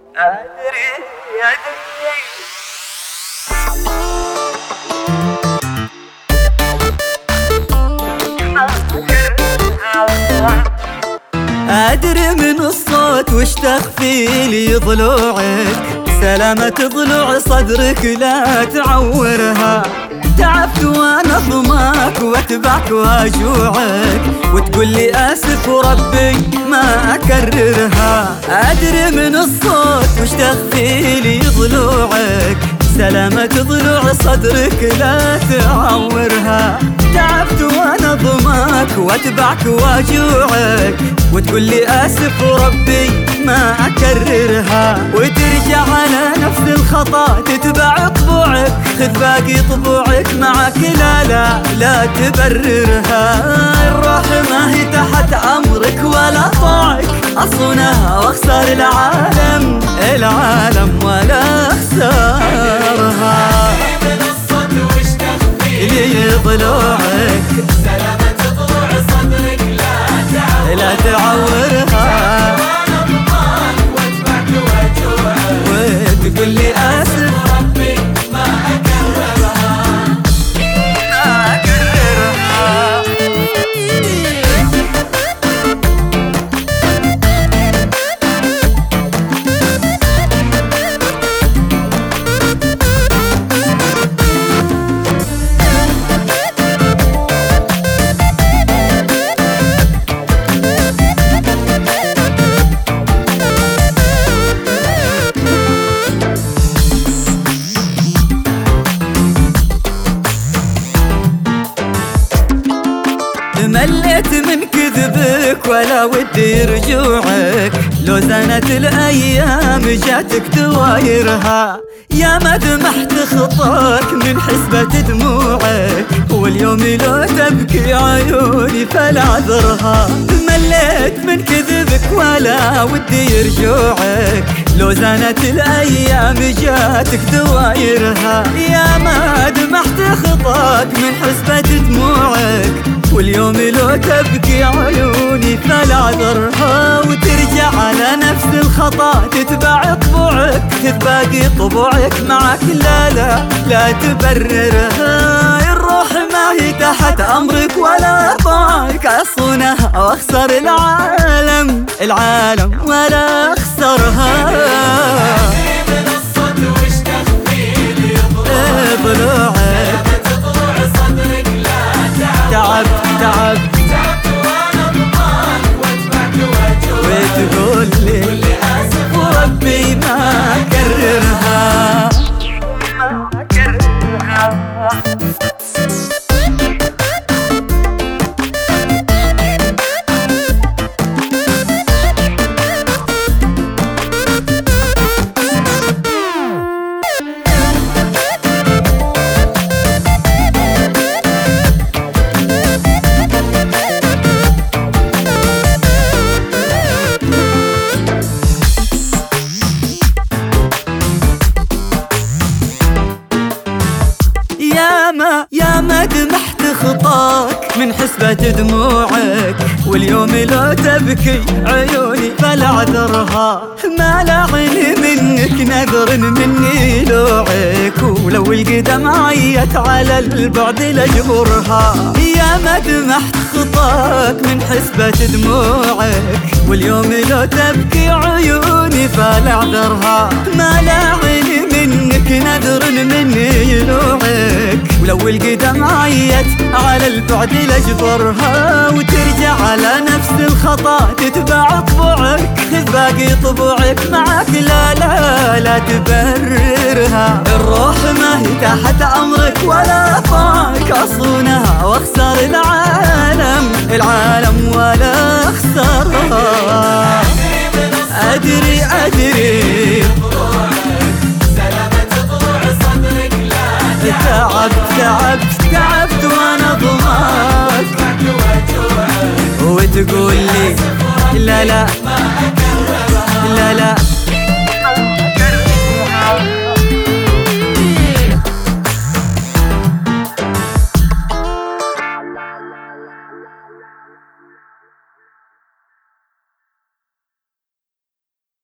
أدري من الصوت وش تخفي لي ضلوعك، سلامة ضلوع صدرك لا تعورها. تعبت وانا ضماك واتبعك واجوعك، وتقول لي اسف وربي ما اكررها. ادري من الصوت وش تخفي لي ضلوعك، سلامة ضلوع صدرك لا تعورها. تعبت وانا ضماك واتبعك واجوعك، وتقول لي اسف وربي ما اكررها. وترجع على نفس الخطا تتبع طبوعك، خذ باقي طبوعك معك لا تبررها. الروح ما هي تحت امرك ولا طاعك، اصونها واخسر العالم ولا اخسرها. لي ضلوعك سلامة ضلوع صدرك لا تعورها. واتبعك واجوعك، وتقول لي اسف ربي ما اكررها. مليت من كذبك ولا ودي رجوعك، لو زنت الايام جاتك دوايرها. يا ما دمحت خطاك من حسبة دموعك، واليوم لو تبكي عيوني فلا عذرها. مليت من كذبك ولا ودي رجوعك، لو زنت الايام جاتك دوايرها. يا ما دمحت خطاك من حسبة دموعك، واليوم لو تبكي عيوني فلا عذرها. وترجع على نفس الخطا تتبع طبوعك، تباقي طبوعك معك لا تبررها. الروح ما هي تحت امرك ولا طاعك، اصونها واخسر العالم ولا اخسرها. من الصوت وش تخفي لي ضلوعك ضلوع صدرك لا تعبت وانا ضماك واتبعك واجوعك، وتقول لي اسف وربي ما اكررها. يا ما دمحت خطاك من حسبة دموعك، واليوم لو تبكي عيوني فلا عذرها. ما لعني منك نذر مني لوعك، ولو القدم عيت على البعد لجبرها. يا ما دمحت خطاك من حسبة دموعك، واليوم لو تبكي عيوني فلا عذرها. ما لعني منك نذر مني لوعك، ولو القدم عيت على البعد لجبرها. وترجع على نفس الخطا تتبع طبوعك، خذ باقي طبوعك معك لا تبررها. الروح ما هي تحت امرك ولا طاعك، اصونها واخسر العالم ولا اخسرها. ادري سلامة ضلوع صدرك لا تعبت وانا ضماك، وتقول لي لا ما اكررها.